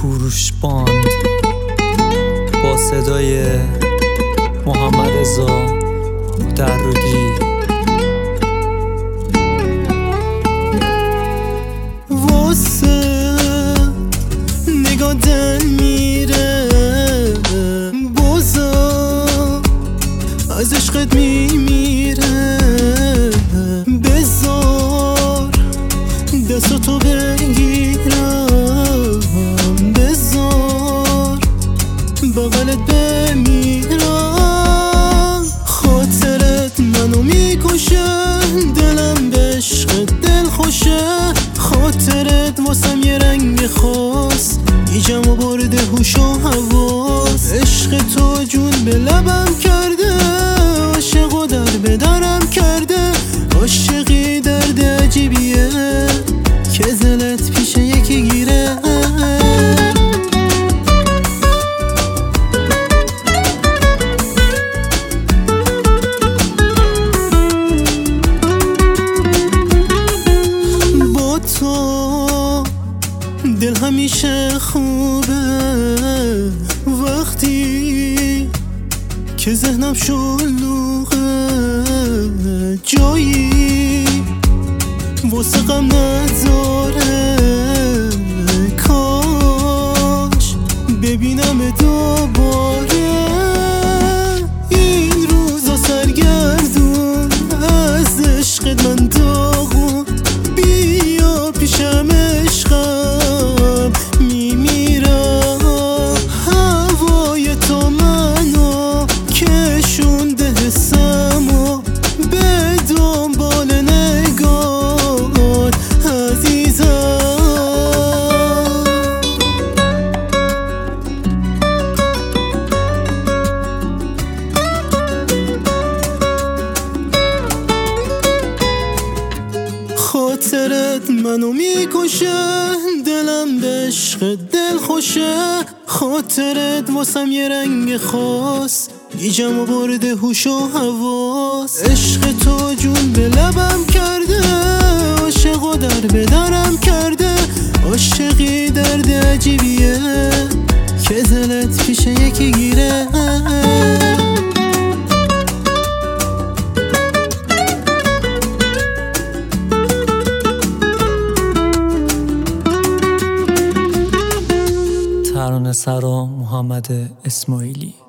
کوروش باند با صدای محمد رضا درودی. واسه نگاه دل میره بازم از عشقت میمیره. بذار دستاتو بگیرم، بذار بغلت بمیرم. خاطرت منو میکشه، دلم به عشقت دل خوشه. خاطرت واسم یه رنگ خاص، گیجمو برده هوش و حواس. عشق تو جون به لبم کرده، عاشقو در به درم کرده. عاشقی درد عجیبیه که دلت پیش یکی گیره. با تو دل همیشه خوبه، وقتی که ذهنم شلوغه. جایی واسه غم نداره، کاش ببینم دوباره. این روزا سرگردون از عشقت من داغون. بیا پیشم عشقم میمیرم. هوای تو منو کشونده حسمو به دنبال نگاهت عزیزم. خاطرت منو میکشه، دلم به عشق دل خوشه. خاطرت واسم یه رنگ خاص، گیجمو برده هوش و حواس. عشق تو جون به لبم کرده، عاشقو در به درم کرده. عاشقی درد عجیبیه که دلت پیش یکی گیره. ترانه سرا محمد اسماعیلی.